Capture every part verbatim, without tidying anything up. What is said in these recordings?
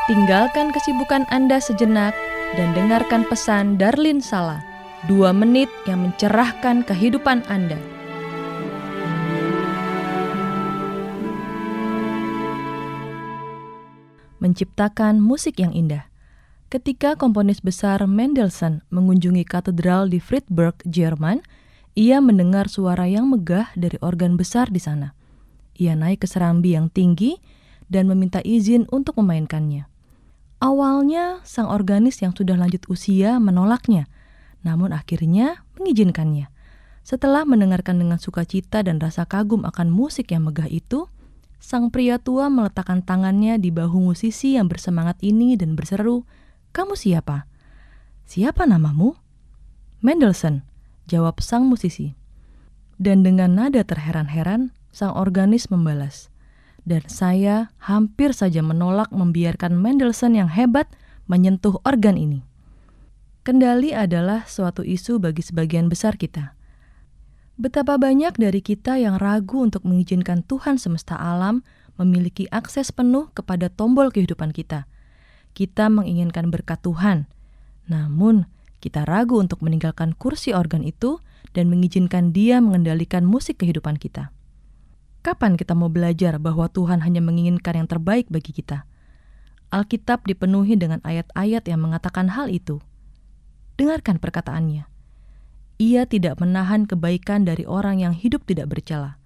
Tinggalkan kesibukan Anda sejenak dan dengarkan pesan Darlin Sala, dua menit yang mencerahkan kehidupan Anda. Menciptakan musik yang indah. Ketika komponis besar Mendelssohn mengunjungi katedral di Friedberg, Jerman, ia mendengar suara yang megah dari organ besar di sana. Ia naik ke serambi yang tinggi dan meminta izin untuk memainkannya. Awalnya, sang organis yang sudah lanjut usia menolaknya, namun akhirnya mengizinkannya. Setelah mendengarkan dengan sukacita dan rasa kagum akan musik yang megah itu, sang pria tua meletakkan tangannya di bahu musisi yang bersemangat ini dan berseru, "Kamu siapa?" "Siapa namamu?" "Mendelssohn," jawab sang musisi. Dan dengan nada terheran-heran, sang organis membalas, "Dan saya hampir saja menolak membiarkan Mendelssohn yang hebat menyentuh organ ini." Kendali adalah suatu isu bagi sebagian besar kita. Betapa banyak dari kita yang ragu untuk mengizinkan Tuhan semesta alam memiliki akses penuh kepada tombol kehidupan kita. Kita menginginkan berkat Tuhan, namun kita ragu untuk meninggalkan kursi organ itu dan mengizinkan Dia mengendalikan musik kehidupan kita. Kapan kita mau belajar bahwa Tuhan hanya menginginkan yang terbaik bagi kita? Alkitab dipenuhi dengan ayat-ayat yang mengatakan hal itu. Dengarkan perkataannya. Ia tidak menahan kebaikan dari orang yang hidup tidak bercela.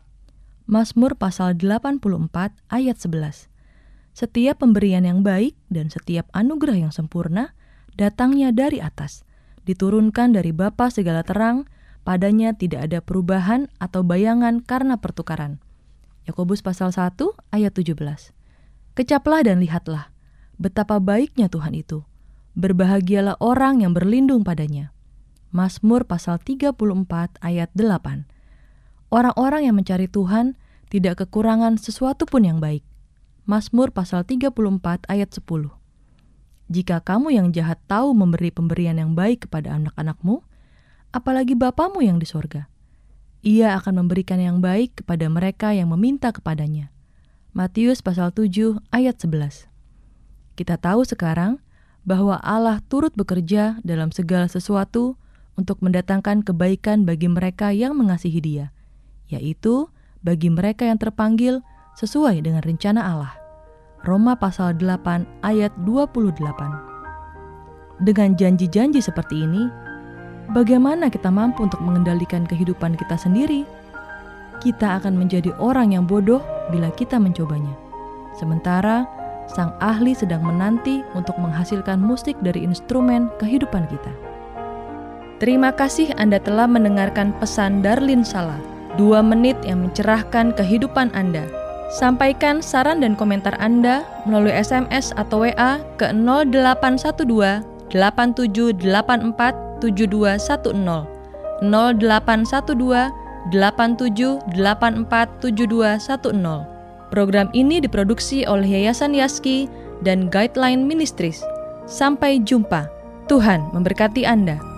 Mazmur pasal delapan puluh empat ayat sebelas. Setiap pemberian yang baik dan setiap anugerah yang sempurna datangnya dari atas, diturunkan dari Bapa segala terang. Padanya tidak ada perubahan atau bayangan karena pertukaran. Yakobus pasal satu ayat tujuh belas. Kecaplah dan lihatlah, betapa baiknya Tuhan itu. Berbahagialah orang yang berlindung padanya. Mazmur pasal tiga puluh empat ayat delapan. Orang-orang yang mencari Tuhan tidak kekurangan sesuatu pun yang baik. Mazmur pasal tiga puluh empat ayat sepuluh. Jika kamu yang jahat tahu memberi pemberian yang baik kepada anak-anakmu, apalagi Bapamu yang di sorga. Ia akan memberikan yang baik kepada mereka yang meminta kepadanya. Matius pasal tujuh ayat sebelas. Kita tahu sekarang bahwa Allah turut bekerja dalam segala sesuatu untuk mendatangkan kebaikan bagi mereka yang mengasihi Dia, yaitu bagi mereka yang terpanggil sesuai dengan rencana Allah. Roma pasal delapan ayat dua puluh delapan. Dengan janji-janji seperti ini, bagaimana kita mampu untuk mengendalikan kehidupan kita sendiri? Kita akan menjadi orang yang bodoh bila kita mencobanya. Sementara sang ahli sedang menanti untuk menghasilkan musik dari instrumen kehidupan kita. Terima kasih Anda telah mendengarkan pesan Darlin Sala, dua menit yang mencerahkan kehidupan Anda. Sampaikan saran dan komentar Anda melalui S M S atau W A ke nol delapan satu dua delapan tujuh delapan empat tujuh dua satu nol nol delapan satu dua delapan tujuh delapan empat tujuh dua satu nol. Program ini diproduksi oleh Yayasan Yaski dan Guideline Ministries. Sampai jumpa. Tuhan memberkati Anda.